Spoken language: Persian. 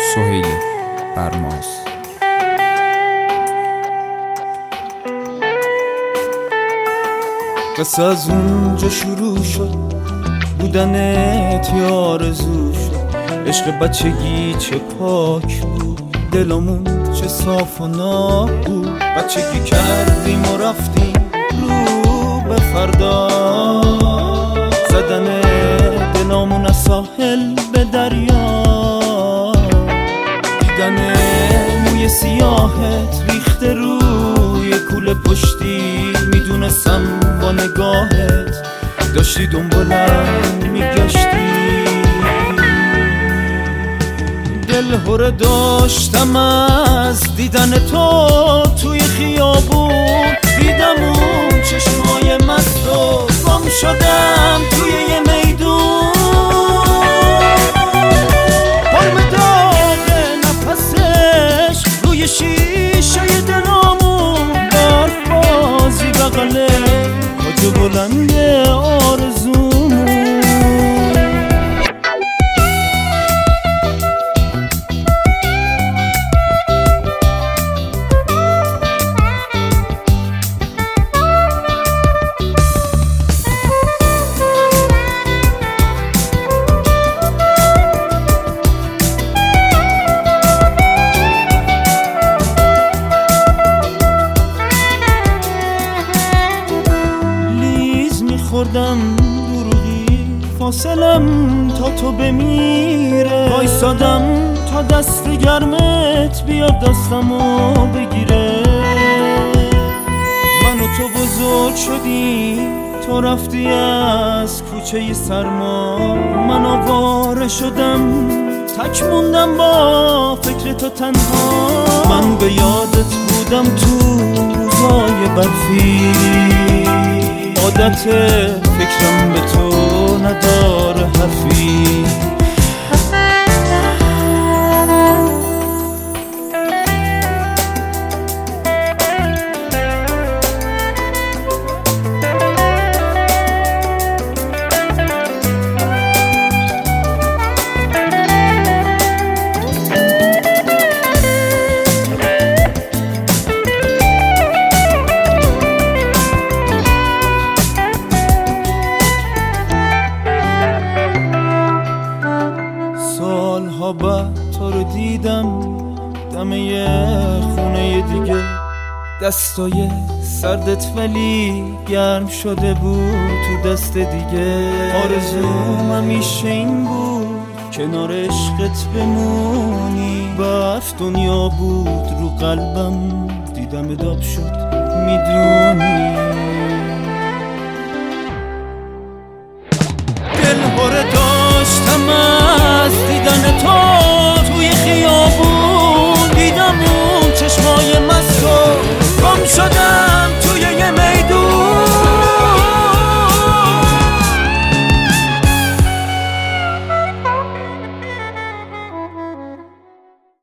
سهیل برماز. قصه از اونجا شروع شد، بودنت یه آرزو شد. عشق بچگی چه پاک بود، دلمون چه صاف و ناب بود. بچگی کردیم و رفتیم رو به فردا، زدن دلمون از ساحل به دریا. دیدن موی سیاهت ریخته روی کوله پشتی، میدونستم با نگاهت داشتی دنبالم میگشتی. دل هره داشتم از دیدن تو توی خیابون، دیدم اون چشمای مست و گم شدم توی یه میدون. حلم داغ نفسش روی شیشه دلامون، برف بازی بغل خود بلند آرزومون. خوردم دروغی فاصلم تا تو بمیره، وایسادم تا دست گرمت بیاد دستمو بگیره. من و تو بزرگ شدی، تو رفتی از کوچه سرما. من آواره شدم، تک موندم با فکر تو تنها. من به یادت بودم تو روزای برفی، عادت فکرم به تو نداره حرفی. سالها بعد تو رو دیدم دم یه خونه دیگه، دستای سردت ولی گرم شده بود تو دست دیگه. آرزوم همیشه این بود کنار عشقت بمونی، برف دنیا بود رو قلبم، دیدم داب شد میدونی.